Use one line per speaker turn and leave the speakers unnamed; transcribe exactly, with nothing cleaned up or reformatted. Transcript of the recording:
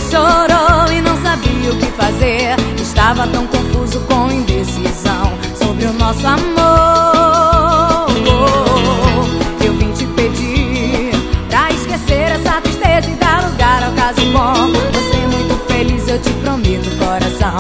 chorou e não sabia o que fazer. Estava tão confuso com indecisão sobre o nosso amor.